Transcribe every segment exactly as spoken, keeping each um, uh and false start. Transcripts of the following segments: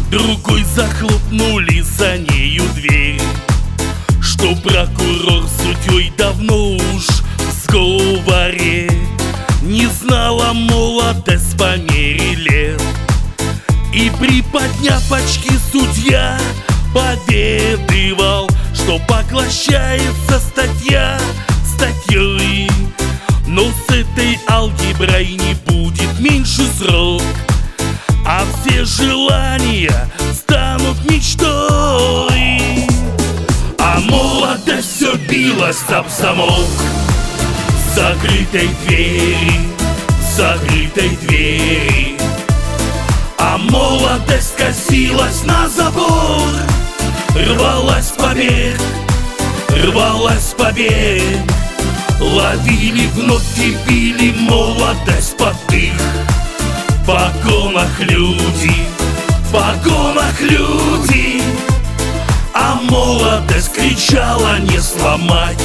другой захлопнули за нею дверь, что прокурор с судьей давно уж в сговоре. Не знала молодость по мере лет, и приподняв очки, судья поведывал, что поглощается статья статьей. Но с этой алгеброй не будет меньше срок, а все желания станут мечтой. А молодость все билась об замок закрытой двери, закрытой двери. А молодость косилась на забор, рвалась в побег, рвалась в побег. Ловили вновь и били молодость под дых. В погонах люди, в погонах люди. А молодость кричала не сломать,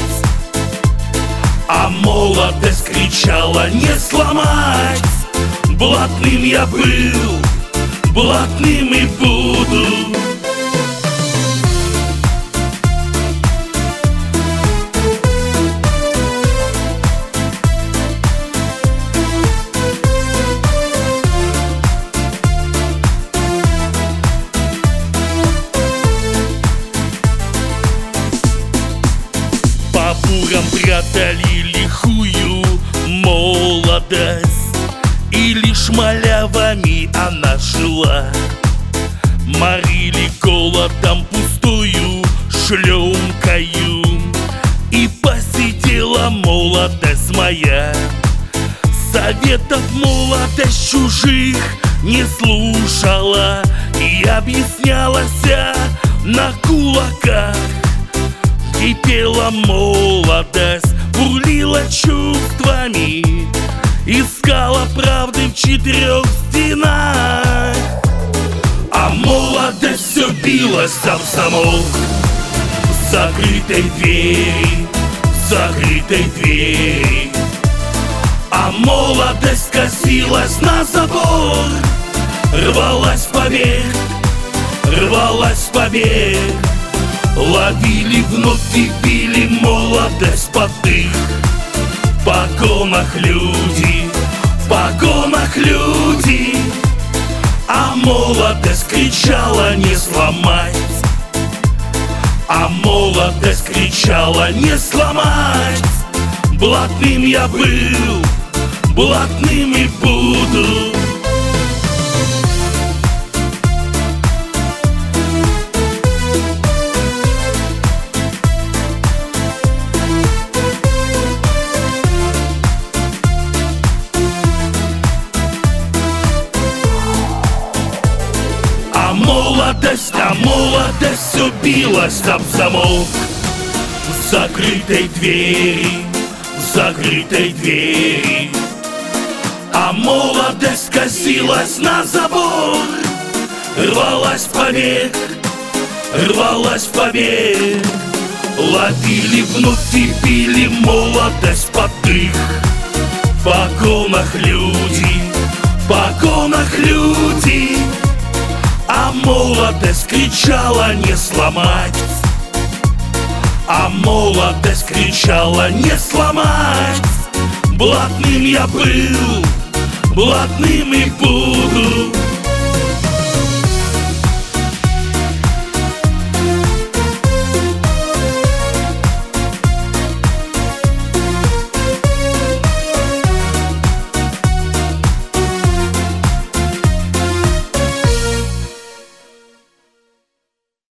а молодость кричала не сломать. Блатным я был, блатным и буду. По бурам прятали лихую молодость, и лишь малявами она жила. Морили голодом пустую шлемкою, и посидела молодость моя. Советов молодость чужих не слушала и объяснялась на кулаках. Кипела молодость, бурлила чувствами, искала правды в четырех стенах. А молодость все билась об замок закрытой двери, закрытой двери. А молодость косилась на забор, рвалась в побег, рвалась в побег. Ловили вновь и били молодость под дых. В погонах люди, в погонах люди. А молодость кричала не сломать, а молодость кричала не сломать. Блатным я был, блатным и буду. А молодость, а молодость все билась об замок в закрытой двери, в закрытой двери. А молодость косилась на забор, рвалась в побег, рвалась в побег. Ловили вновь и били молодость под дых. В погонах люди, в погонах люди. А молодость кричала не сломать, а молодость кричала не сломать. Блатным я был, блатным и буду.